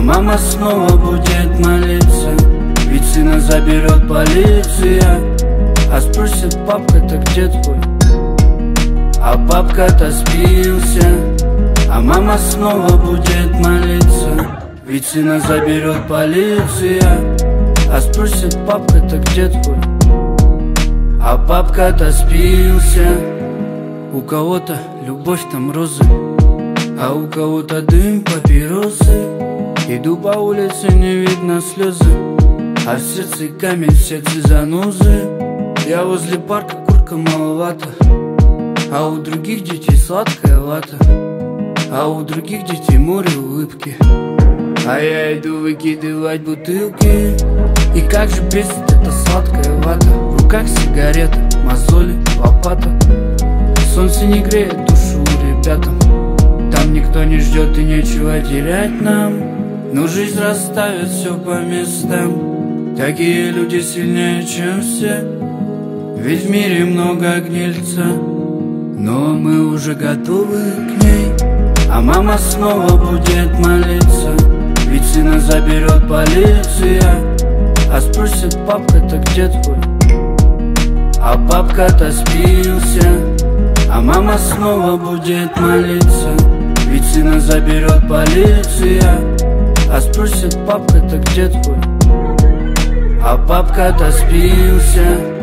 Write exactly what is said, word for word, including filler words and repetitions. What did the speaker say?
мама снова будет молиться, ведь сына заберет полиция. А спросит папка, так где твой? А папка-то спился. А мама снова будет молиться, ведь сына заберет полиция. А спросит папка, так где твой? А папка-то спился. У кого-то любовь там розы, а у кого-то дым папиросы. Иду по улице, не видно слезы, а в сердце камень, в сердце занозы. Я возле парка, курка маловато, а у других детей сладкая вата, а у других детей море улыбки. А я иду выкидывать бутылки. И как же бесит эта сладкая вата. В руках сигарета, мозоли, лопата. Солнце не греет душу ребятам. Там никто не ждет и нечего терять нам. Но жизнь расставит все по местам. Такие люди сильнее, чем все. Ведь в мире много гнильца, но мы уже готовы к ней. А мама снова будет молиться, ведь сына заберет полиция. А спросит папка, так где твой? А папка-то спился. А мама снова будет молиться, ведь сына заберет полиция. А спросит папка, так где твой? А папка-то спился.